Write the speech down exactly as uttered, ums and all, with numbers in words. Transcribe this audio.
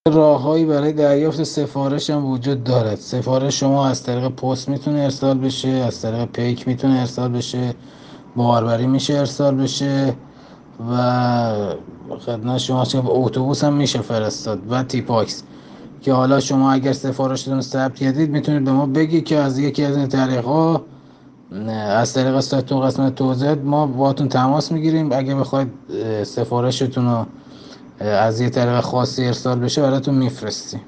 راههایی برای دریافت سفارش هم وجود دارد. سفارش شما از طریق پست میتونه ارسال بشه، از طریق پیک میتونه ارسال بشه، باربری میشه ارسال بشه و خدمت شما چه اتوبوس هم میشه فرستاد و تیپاکس که حالا شما اگر سفارشتون رو ثبت کردید میتونید به ما بگید که از یکی از این طریق‌ها از طریق سایتون قسمت توضیحات ما باهاتون تماس میگیریم. اگه بخواید سفارشتون رو از یه طریق خاصی ارسال بشه براتون میفرستیم.